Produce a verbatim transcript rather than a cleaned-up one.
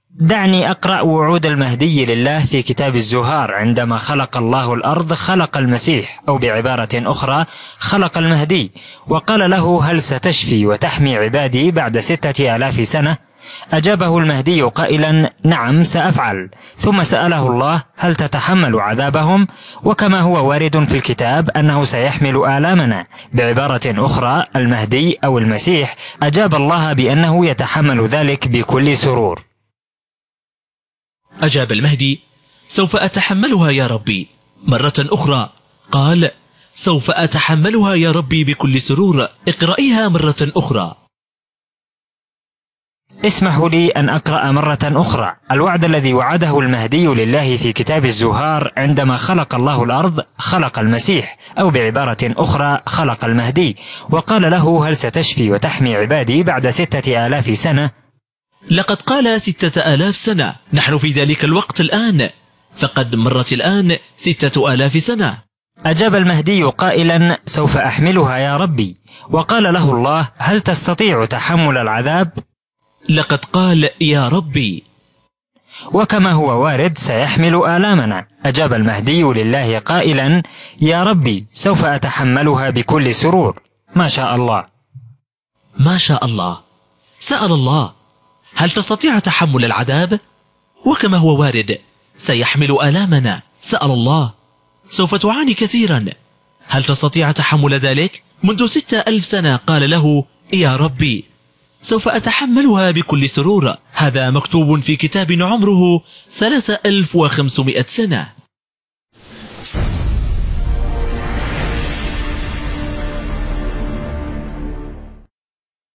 دعني أقرأ وعود المهدي لله في كتاب الزهار. عندما خلق الله الأرض خلق المسيح، أو بعبارة أخرى خلق المهدي، وقال له: هل ستشفي وتحمي عبادي بعد ستة آلاف سنة؟ أجابه المهدي قائلا: نعم سأفعل. ثم سأله الله: هل تتحمل عذابهم؟ وكما هو وارد في الكتاب أنه سيحمل آلامنا. بعبارة أخرى المهدي أو المسيح أجاب الله بأنه يتحمل ذلك بكل سرور. أجاب المهدي: سوف أتحملها يا ربي. مرة أخرى قال: سوف أتحملها يا ربي بكل سرور. اقرأيها مرة أخرى. اسمحوا لي أن أقرأ مرة أخرى الوعد الذي وعده المهدي لله في كتاب الزهار. عندما خلق الله الأرض خلق المسيح، أو بعبارة أخرى خلق المهدي، وقال له: هل ستشفي وتحمي عبادي بعد ستة آلاف سنة؟ لقد قال ستة آلاف سنة، نحن في ذلك الوقت الآن، فقد مرت الآن ستة آلاف سنة. أجاب المهدي قائلا: سوف أحملها يا ربي. وقال له الله: هل تستطيع تحمل العذاب؟ لقد قال: يا ربي. وكما هو وارد سيحمل آلامنا. أجاب المهدي لله قائلا: يا ربي سوف أتحملها بكل سرور. ما شاء الله. ما شاء الله. سأل الله: هل تستطيع تحمل العذاب؟ وكما هو وارد سيحمل آلامنا. سأل الله: سوف تعاني كثيرا، هل تستطيع تحمل ذلك؟ منذ ستة ألف سنة قال له: يا ربي سوف أتحملها بكل سرور. هذا مكتوب في كتاب عمره ثلاثة ألف وخمسمائة سنة.